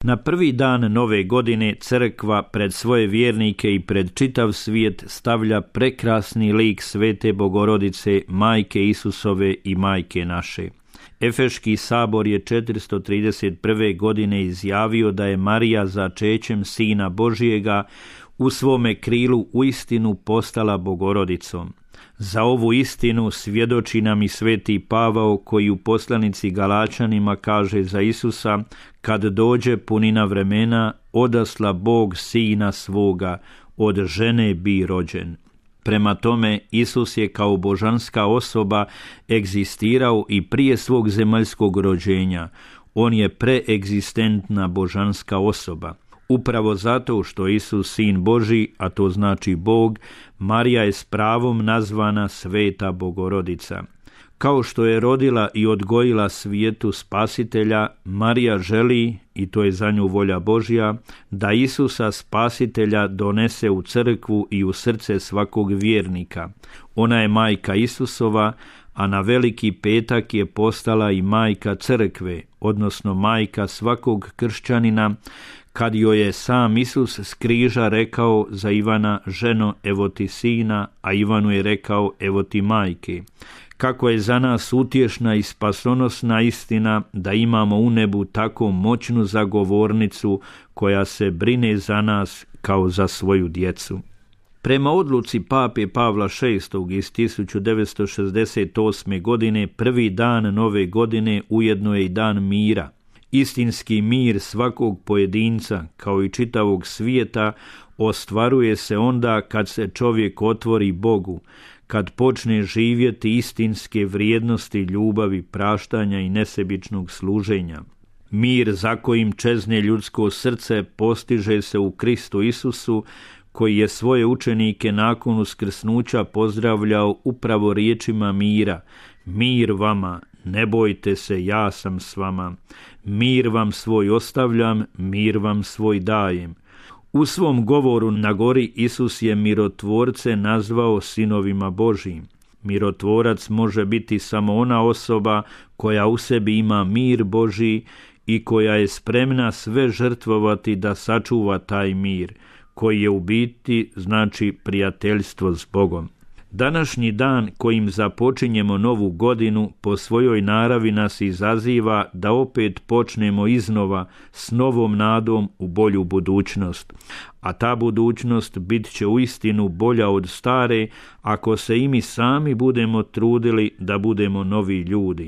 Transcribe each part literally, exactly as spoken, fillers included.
Na prvi dan nove godine crkva pred svoje vjernike i pred čitav svijet stavlja prekrasni lik Svete Bogorodice, majke Isusove i majke naše. Efeški sabor je četiristo trideset prve. godine izjavio da je Marija začećem Sina Božijega u svome krilu uistinu postala Bogorodicom. Za ovu istinu svjedoči nam i sveti Pavao, koji u poslanici Galačanima kaže za Isusa: kad dođe punina vremena, odasla Bog Sina svoga, od žene bi rođen. Prema tome, Isus je kao božanska osoba egzistirao i prije svog zemaljskog rođenja. On je preegzistentna božanska osoba. Upravo zato što Isus Sin Božji, a to znači Bog, Marija je s pravom nazvana Sveta Bogorodica. Kao što je rodila i odgojila svijetu Spasitelja, Marija želi, i to je za nju volja Božja, da Isusa Spasitelja donese u crkvu i u srce svakog vjernika. Ona je majka Isusova, a na Veliki petak je postala i majka crkve, odnosno majka svakog kršćanina, kad joj je sam Isus s križa rekao za Ivana: ženo, evo ti sina, a Ivanu je rekao: evo ti majke. Kako je za nas utješna i spasonosna istina da imamo u nebu tako moćnu zagovornicu koja se brine za nas kao za svoju djecu. Prema odluci pape Pavla šestog. iz tisuću devetsto šezdeset osme. godine, prvi dan nove godine ujedno je i dan mira. Istinski mir svakog pojedinca, kao i čitavog svijeta, ostvaruje se onda kad se čovjek otvori Bogu, kad počne živjeti istinske vrijednosti ljubavi, praštanja i nesebičnog služenja. Mir za kojim čezne ljudsko srce postiže se u Kristu Isusu, koji je svoje učenike nakon uskrsnuća pozdravljao upravo riječima mira: mir vama, ne bojte se, ja sam s vama. Mir vam svoj ostavljam, mir vam svoj dajem. U svom govoru na gori Isus je mirotvorce nazvao sinovima Božijim. Mirotvorac može biti samo ona osoba koja u sebi ima mir Božji i koja je spremna sve žrtvovati da sačuva taj mir, koji je u biti znači prijateljstvo s Bogom. Današnji dan kojim započinjemo novu godinu po svojoj naravi nas izaziva da opet počnemo iznova s novom nadom u bolju budućnost. A ta budućnost bit će uistinu bolja od stare ako se i mi sami budemo trudili da budemo novi ljudi.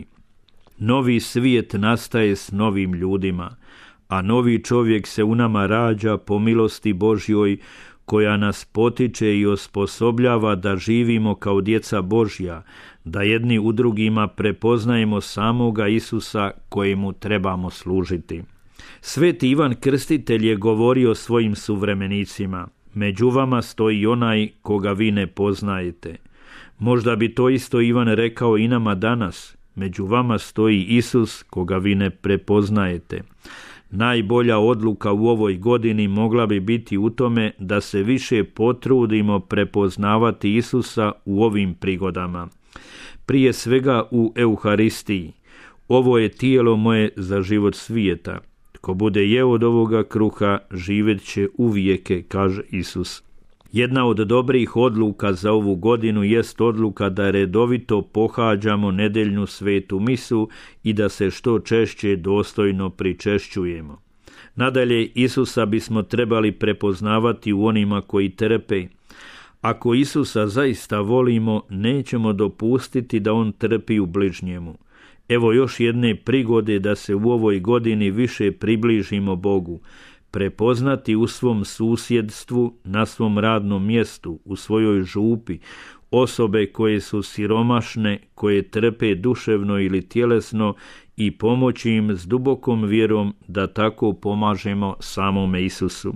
Novi svijet nastaje s novim ljudima, a novi čovjek se u nama rađa po milosti Božjoj, koja nas potiče i osposobljava da živimo kao djeca Božja, da jedni u drugima prepoznajemo samoga Isusa kojemu trebamo služiti. Sveti Ivan Krstitelj je govorio svojim suvremenicima: među vama stoji onaj koga vi ne poznajete. Možda bi to isto Ivan rekao i nama danas: među vama stoji Isus koga vi ne prepoznajete. Najbolja odluka u ovoj godini mogla bi biti u tome da se više potrudimo prepoznavati Isusa u ovim prigodama. Prije svega u Euharistiji. Ovo je tijelo moje za život svijeta. Tko bude jeo od ovoga kruha, živjet će uvijeke, kaže Isus. Jedna od dobrih odluka za ovu godinu jest odluka da redovito pohađamo nedeljnu svetu misu i da se što češće dostojno pričešćujemo. Nadalje, Isusa bismo trebali prepoznavati u onima koji trpe. Ako Isusa zaista volimo, nećemo dopustiti da on trpi u bližnjemu. Evo još jedne prigode da se u ovoj godini više približimo Bogu. Prepoznati u svom susjedstvu, na svom radnom mjestu, u svojoj župi, osobe koje su siromašne, koje trpe duševno ili tjelesno i pomoći im s dubokom vjerom da tako pomažemo samome Isusu.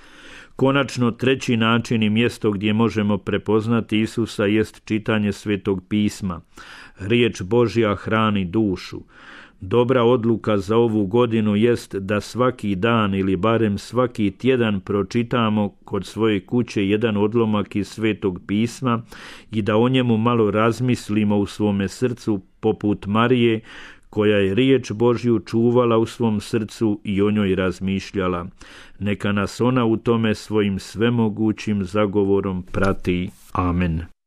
Konačno, treći način i mjesto gdje možemo prepoznati Isusa jest čitanje Svetog pisma. Riječ Božja hrani dušu. Dobra odluka za ovu godinu jest da svaki dan ili barem svaki tjedan pročitamo kod svoje kuće jedan odlomak iz Svetog pisma i da o njemu malo razmislimo u svome srcu poput Marije, koja je riječ Božju čuvala u svom srcu i o njoj razmišljala. Neka nas ona u tome svojim svemogućim zagovorom prati. Amen.